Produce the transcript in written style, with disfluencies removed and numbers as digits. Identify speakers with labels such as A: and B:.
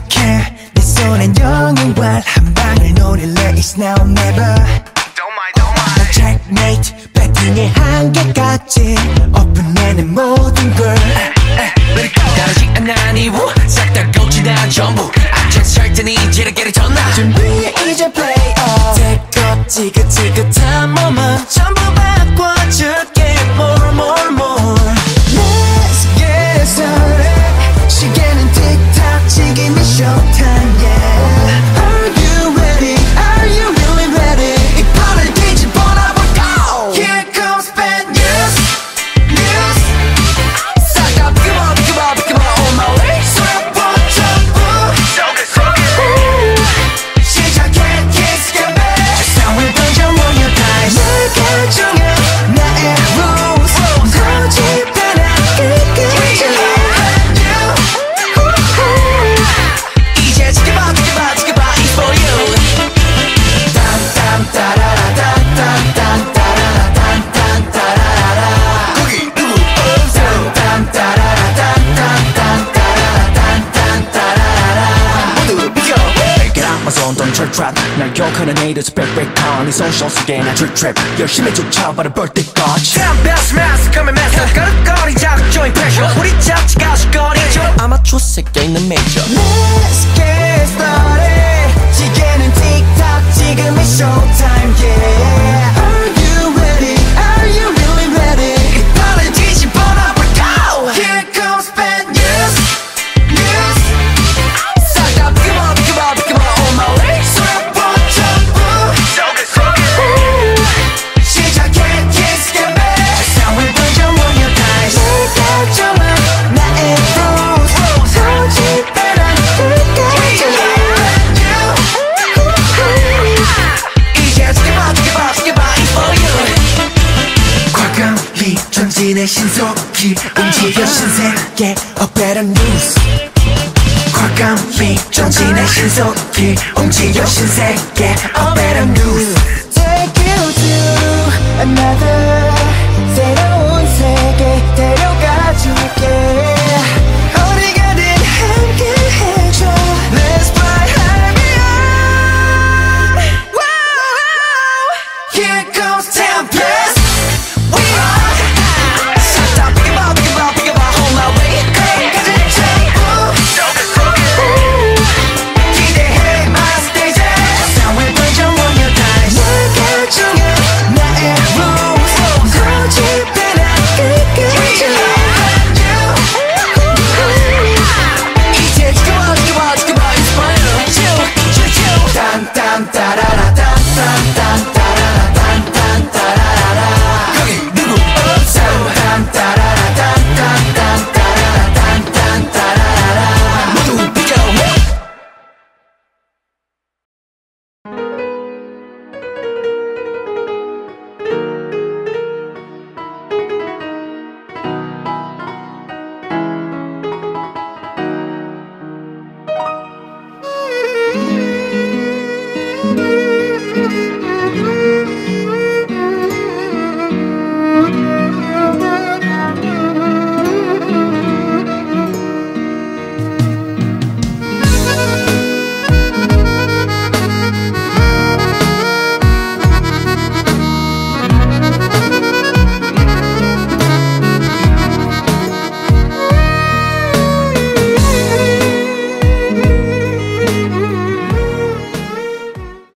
A: 약속해 내 손엔 영웅활 한 방을 노릴래 It's now or never checkmate 배팅의 한계까지 오픈해낸 모든 걸
B: 다르지 않아니 싹 다 고치다 전부 악천 설득이 지르게를 졌나
A: 준비해 이제 play off 태껏 지긋지긋한 몸은 전부 바꿔줄게 more more more Let's get started 시계는 틱탁 지금이 showtime yeah Are you ready? Are you really ready? 이 판을 뒤집어놔 go Here comes bad news news 싹 다 비켜봐 on my way 서로 전부 시작해 kiss get back 세상을 던져 모여 다시 내가 정해 나의 rules 고집하라 끝까지 이제 지켜봐 It's for you 거기 누구 모두 비켜
C: Get out my zone, don't try trap 날 욕하는 haters 빽빽한 네 손실 속에 난 trip trap 열심히 쫓아봐라 벌떼까지
B: Damn best master coming master 거릇거리 자극적인 pressure 우리 자체가 수거리죠
C: 아마추어 세계 있는 major
A: Let's get started 시계는 틱탁 지금이 showtime yeah Are you ready? Are you really ready? 이 판을 뒤집어놔 go Here comes bad news news 싹 다 비켜봐 on my way 서로 전부 시작해 kiss get back 세상을 던져 모여 다시 내가 정한 나의 rules 고집하라 끝까지
B: 이제 지켜봐 It's for you
A: 과감히 전진의 신속히 움직여 신세계 A better news 과감히 전진의 신속히 움직여 신세계 A better news Take you to another